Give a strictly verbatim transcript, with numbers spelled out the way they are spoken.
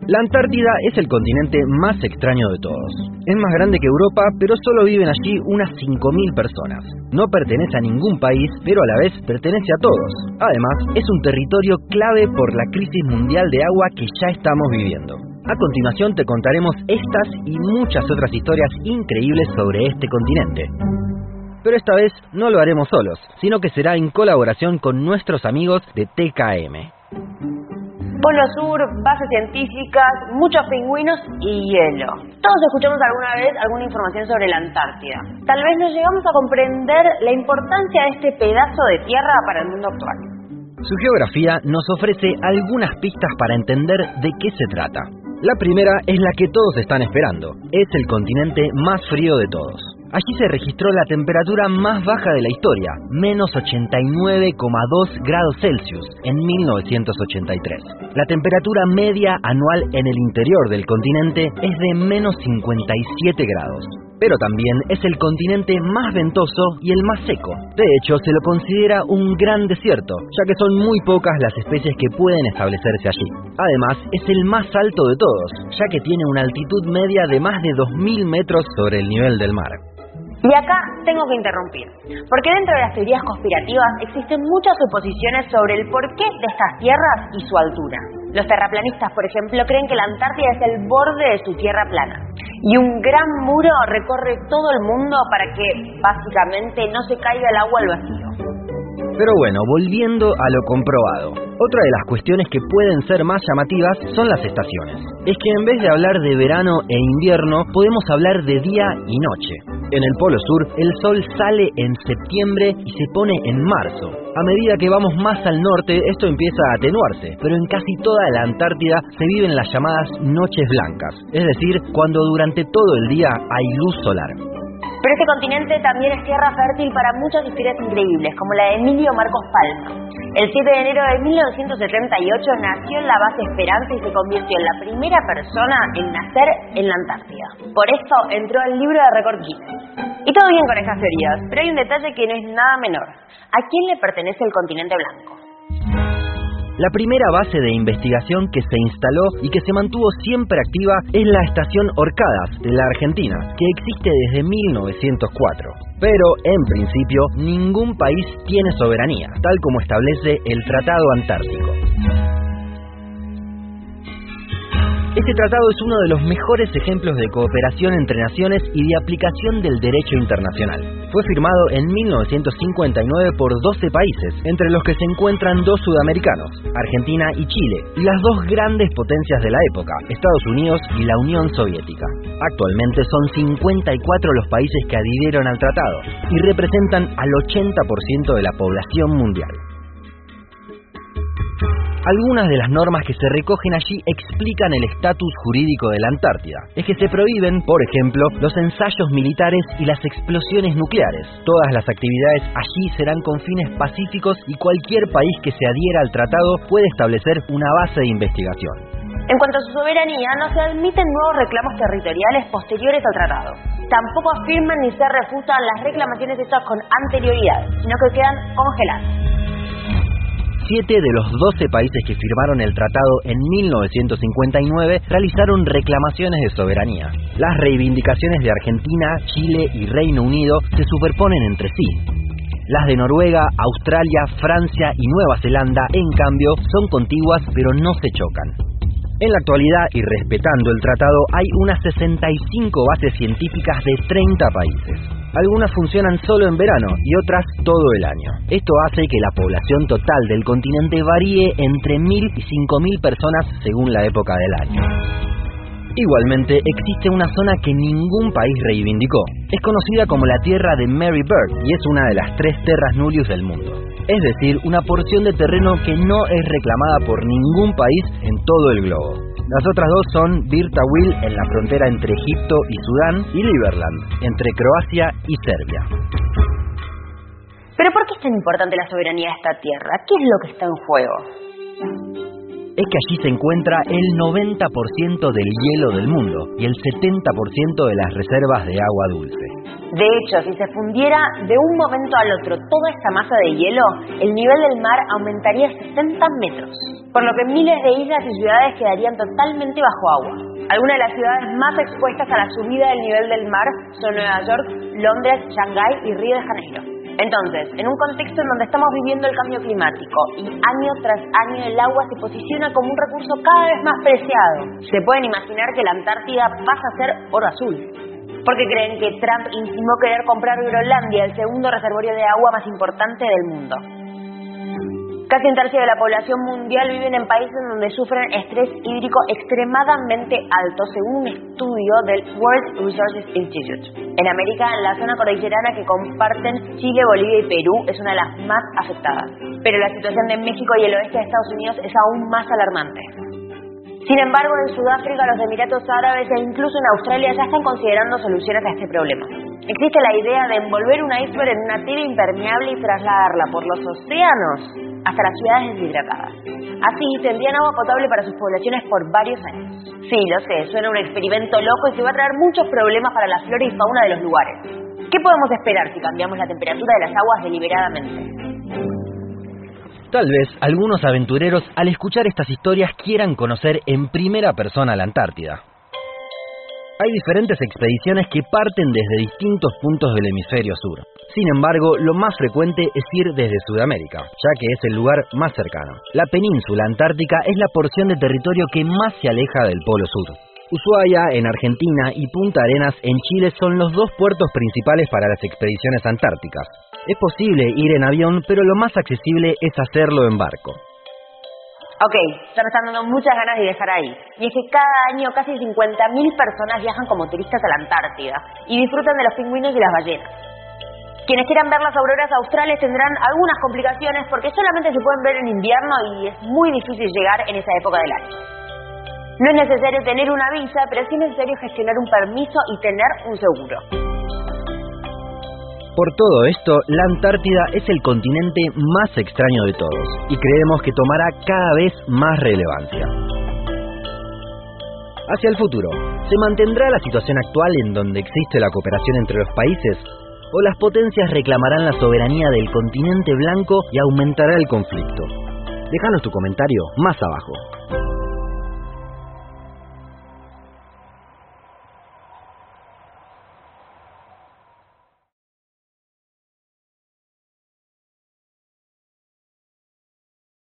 La Antártida es el continente más extraño de todos. Es más grande que Europa, pero solo viven allí unas cinco mil personas. No pertenece a ningún país, pero a la vez pertenece a todos. Además, es un territorio clave por la crisis mundial de agua que ya estamos viviendo. A continuación te contaremos estas y muchas otras historias increíbles sobre este continente. Pero esta vez no lo haremos solos, sino que será en colaboración con nuestros amigos de T K M. Polo Sur, bases científicas, muchos pingüinos y hielo. Todos escuchamos alguna vez alguna información sobre la Antártida. Tal vez no llegamos a comprender la importancia de este pedazo de tierra para el mundo actual. Su geografía nos ofrece algunas pistas para entender de qué se trata. La primera es la que todos están esperando. Es el continente más frío de todos. Allí se registró la temperatura más baja de la historia, menos ochenta y nueve coma dos grados Celsius, en mil novecientos ochenta y tres. La temperatura media anual en el interior del continente es de menos cincuenta y siete grados. Pero también es el continente más ventoso y el más seco. De hecho, se lo considera un gran desierto, ya que son muy pocas las especies que pueden establecerse allí. Además, es el más alto de todos, ya que tiene una altitud media de más de dos mil metros sobre el nivel del mar. Y acá tengo que interrumpir, porque dentro de las teorías conspirativas existen muchas suposiciones sobre el porqué de estas tierras y su altura. Los terraplanistas, por ejemplo, creen que la Antártida es el borde de su tierra plana, y un gran muro recorre todo el mundo para que, básicamente, no se caiga el agua al vacío. Pero bueno, volviendo a lo comprobado. Otra de las cuestiones que pueden ser más llamativas son las estaciones. Es que en vez de hablar de verano e invierno, podemos hablar de día y noche. En el Polo Sur, el sol sale en septiembre y se pone en marzo. A medida que vamos más al norte, esto empieza a atenuarse, pero en casi toda la Antártida se viven las llamadas noches blancas, es decir, cuando durante todo el día hay luz solar. Pero este continente también es tierra fértil para muchas historias increíbles, como la de Emilio Marcos Palma. El siete de enero de mil novecientos setenta y ocho nació en la base Esperanza y se convirtió en la primera persona en nacer en la Antártida. Por esto entró al libro de récord Guinness. Y todo bien con estas teorías, pero hay un detalle que no es nada menor. ¿A quién le pertenece el continente blanco? La primera base de investigación que se instaló y que se mantuvo siempre activa es la Estación Orcadas de la Argentina, que existe desde mil novecientos cuatro. Pero, en principio, ningún país tiene soberanía, tal como establece el Tratado Antártico. Este tratado es uno de los mejores ejemplos de cooperación entre naciones y de aplicación del derecho internacional. Fue firmado en mil novecientos cincuenta y nueve por doce países, entre los que se encuentran dos sudamericanos, Argentina y Chile, y las dos grandes potencias de la época, Estados Unidos y la Unión Soviética. Actualmente son cincuenta y cuatro los países que adhirieron al tratado y representan al ochenta por ciento de la población mundial. Algunas de las normas que se recogen allí explican el estatus jurídico de la Antártida. Es que se prohíben, por ejemplo, los ensayos militares y las explosiones nucleares. Todas las actividades allí serán con fines pacíficos y cualquier país que se adhiera al tratado puede establecer una base de investigación. En cuanto a su soberanía, no se admiten nuevos reclamos territoriales posteriores al tratado. Tampoco afirman ni se refutan las reclamaciones hechas con anterioridad, sino que quedan congeladas. Siete de los doce países que firmaron el tratado en mil novecientos cincuenta y nueve realizaron reclamaciones de soberanía. Las reivindicaciones de Argentina, Chile y Reino Unido se superponen entre sí. Las de Noruega, Australia, Francia y Nueva Zelanda, en cambio, son contiguas pero no se chocan. En la actualidad, y respetando el tratado, hay unas sesenta y cinco bases científicas de treinta países. Algunas funcionan solo en verano y otras todo el año. Esto hace que la población total del continente varíe entre mil y cinco mil personas según la época del año. Igualmente, existe una zona que ningún país reivindicó. Es conocida como la Tierra de Mary Byrd y es una de las tres terras nullius del mundo. Es decir, una porción de terreno que no es reclamada por ningún país en todo el globo. Las otras dos son Birtawil en la frontera entre Egipto y Sudán y Liberland, entre Croacia y Serbia. ¿Pero por qué es tan importante la soberanía de esta tierra? ¿Qué es lo que está en juego? es que allí se encuentra el noventa por ciento del hielo del mundo y el setenta por ciento de las reservas de agua dulce. De hecho, si se fundiera de un momento al otro toda esta masa de hielo, el nivel del mar aumentaría sesenta metros, por lo que miles de islas y ciudades quedarían totalmente bajo agua. Algunas de las ciudades más expuestas a la subida del nivel del mar son Nueva York, Londres, Shanghái y Río de Janeiro. Entonces, en un contexto en donde estamos viviendo el cambio climático y año tras año el agua se posiciona como un recurso cada vez más preciado, se pueden imaginar que la Antártida pasa a ser oro azul. Porque creen que Trump insinuó querer comprar Groenlandia, el segundo reservorio de agua más importante del mundo. Casi un tercio de la población mundial viven en países donde sufren estrés hídrico extremadamente alto, según un estudio del World Resources Institute. En América, la zona cordillerana que comparten Chile, Bolivia y Perú es una de las más afectadas. Pero la situación de México y el oeste de Estados Unidos es aún más alarmante. Sin embargo, en Sudáfrica, los Emiratos Árabes e incluso en Australia ya están considerando soluciones a este problema. Existe la idea de envolver un iceberg en una tela impermeable y trasladarla por los océanos hasta las ciudades deshidratadas. Así tendrían agua potable para sus poblaciones por varios años. Sí, lo sé, suena un experimento loco y que va a traer muchos problemas para la flora y fauna de los lugares. ¿Qué podemos esperar si cambiamos la temperatura de las aguas deliberadamente? Tal vez algunos aventureros al escuchar estas historias quieran conocer en primera persona la Antártida. Hay diferentes expediciones que parten desde distintos puntos del hemisferio sur. Sin embargo, lo más frecuente es ir desde Sudamérica, ya que es el lugar más cercano. La península antártica es la porción de territorio que más se aleja del Polo Sur. Ushuaia, en Argentina, y Punta Arenas, en Chile, son los dos puertos principales para las expediciones antárticas. Es posible ir en avión, pero lo más accesible es hacerlo en barco. Ok, ya me están dando muchas ganas de viajar ahí. Y es que cada año casi cincuenta mil personas viajan como turistas a la Antártida y disfrutan de los pingüinos y las ballenas. Quienes quieran ver las auroras australes tendrán algunas complicaciones porque solamente se pueden ver en invierno y es muy difícil llegar en esa época del año. No es necesario tener una visa, pero sí es necesario gestionar un permiso y tener un seguro. Por todo esto, la Antártida es el continente más extraño de todos y creemos que tomará cada vez más relevancia. Hacia el futuro, ¿se mantendrá la situación actual en donde existe la cooperación entre los países? ¿O las potencias reclamarán la soberanía del continente blanco y aumentará el conflicto? Déjanos tu comentario más abajo.